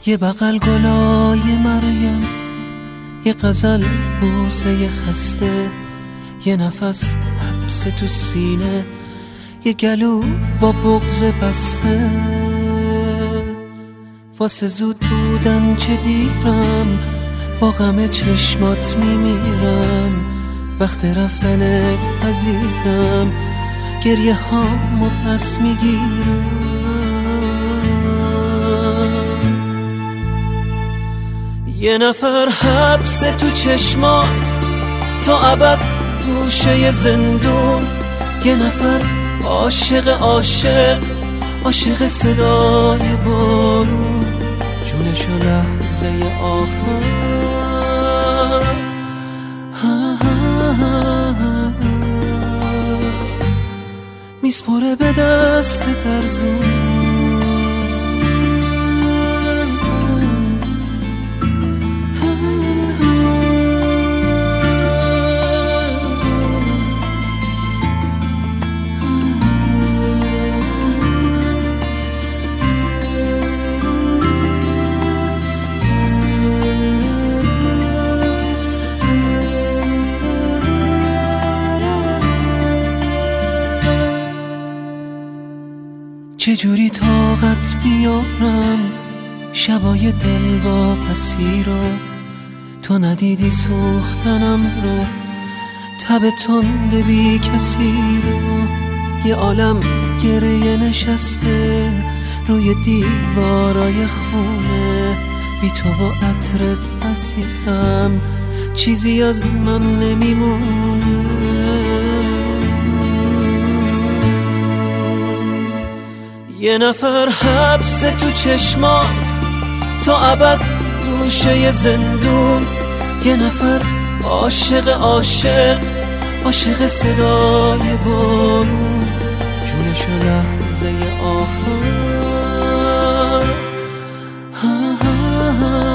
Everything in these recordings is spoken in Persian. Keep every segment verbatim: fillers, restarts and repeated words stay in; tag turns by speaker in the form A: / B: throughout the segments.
A: یه بغل گلای مریم، یه غزل بوسه خسته، یه نفس حبس تو سینه، یه گلو با بغض بسته. واسه زود بودن چه دیرم، با غم چشمات میمیرم. وقت رفتنت عزیزم، گریه هامو پس میگیرم. یه نفر حبس تو چشمات تا ابد گوشه زندون، یه نفر عاشق عاشق عاشق صدای بارون، جونشو لحظه آخر میسپره به دست ترزون. چجوری طاقت بیارم شبای دل واپسی رو، تو ندیدی سوختنم رو، تب تنده بی کسی رو. یه عالم گریه نشسته روی دیوارای خونه، بی تو و عطرت عزیزم چیزی از من نمیمونه. یه نفر حبس تو چشمات تا ابد گوشه زندون، یه نفر عاشق عاشق عاشق صدای بارون، جونشو لحظه آخر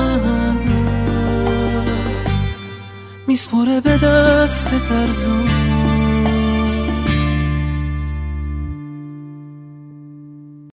A: میسپره به دست ترزون.